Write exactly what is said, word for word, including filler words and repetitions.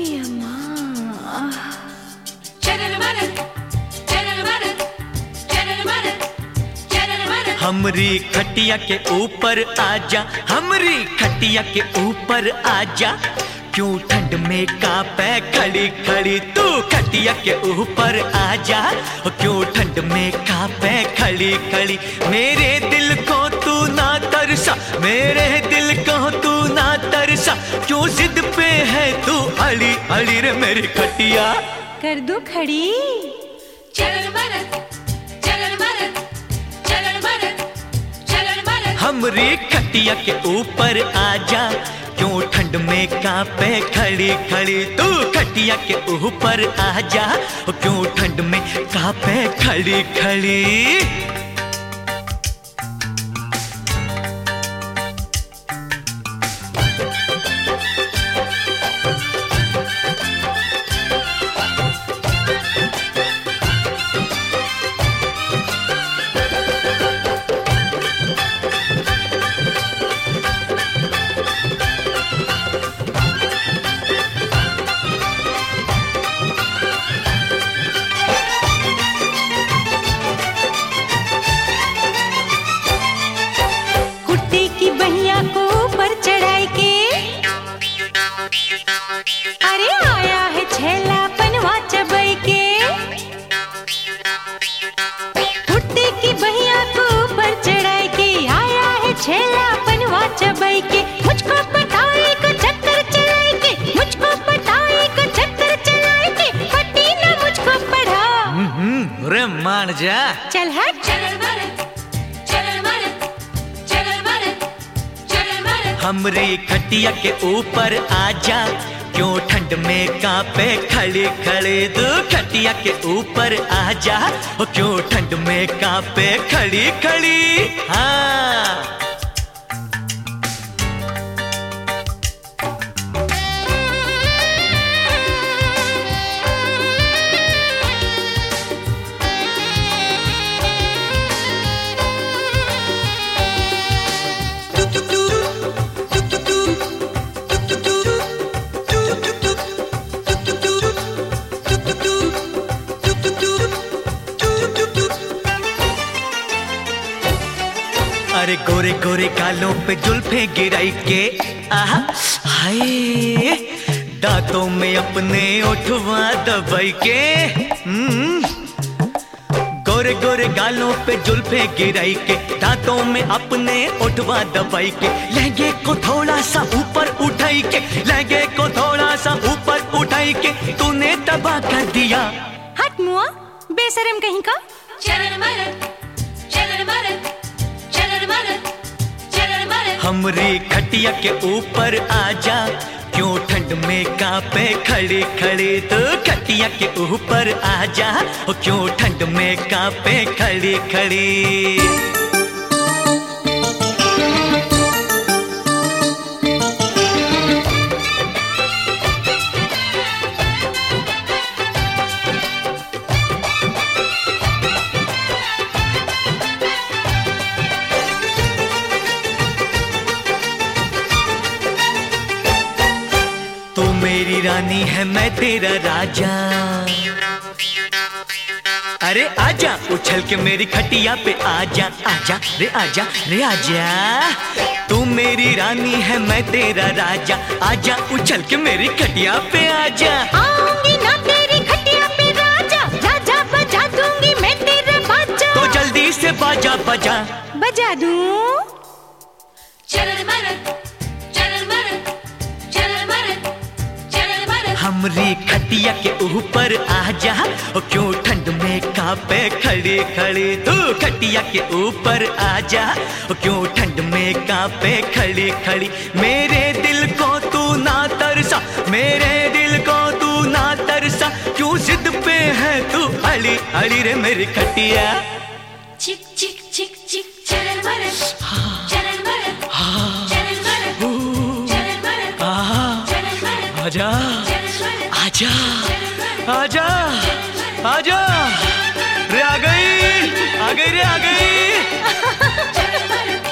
अम्मा। हमरी खटिया के ऊपर आजा, हमरी खटिया के ऊपर आजा, क्यों ठंड में कांपे खड़ी खड़ी तू खटिया के ऊपर आजा, क्यों ठंड में कांपे खड़ी खड़ी। मेरे दिल को तू ना तरसा, मेरे दिल को तू ना तरसा, क्यों जिद पे है तू अड़ी अड़ी रे मेरी खटिया। कर दो खड़ी। हमरी खटिया के ऊपर आजा, क्यों ठंड में कांपे खड़ी खड़ी तू खटिया के ऊपर आजा, क्यों ठंड में कांपे खड़ी खड़ी। अरे आया है छेला पनवा चबई के, कुत्ते की बहिया को ऊपर चढ़ाई के, आया है छेला पनवा चबई के। मुझको पटाई को चक्कर चलाई के, मुझको पटाई को चक्कर चलाई के, पति ने मुझको पढ़ा। हम्म रे मान जा। चल हट। हमरी खटिया के ऊपर आजा, क्यों ठंड में कांपे खड़ी खड़ी तू खटिया के ऊपर आजा, क्यों ठंड में कांपे खड़ी खड़ी। हाँ अरे गोरे गोरे गालों पे जुल्फे गिराई के, आहा हाय दांतों में अपने ओठवा दबाई के। हम्म गोरे गोरे गालों पे जुल्फे गिराई के, दांतों में अपने ओठवा दबाई के, लहंगे को थोड़ा सा ऊपर उठाई के, लहंगे को थोड़ा सा ऊपर उठाई के, तूने तबाह कर दिया। हट मुआ बेशरम कहीं का। हमरी खटिया के ऊपर आजा, क्यों ठंड में कांपे खड़ी खड़ी तू खटिया के ऊपर आजा, क्यों ठंड में कांपे खड़ी खड़ी। तू मेरी रानी है मैं तेरा राजा, अरे आजा उछल के मेरी खटिया पे आजा, आजा रे आजा रे आजा। तू मेरी रानी है मैं तेरा राजा, आजा उछल के मेरी खटिया पे आजा। आऊंगी ना तेरी खटिया पे राजा, जा जा बजा दूंगी मैं तेरा बाजा। तो जल्दी से बाजा बजा। बजा दूं। हमरी खटिया के ऊपर आजा, क्यों ठंड में कांपे खड़ी खड़ी तू खटिया के ऊपर आजा, क्यों ठंड में कांपे खड़ी खड़ी। मेरे दिल को तू ना तरसा, मेरे दिल को तू ना तरसा, क्यों जिद पे है तू अड़ी अड़ी रे मेरी खटिया। चिक चिक चिक चिक चरल मरल चरल मरल चरल मरल चरल मरल चरल मरल। आजा आजा आजा आजा रे, आ गई आ गई रे आ गई।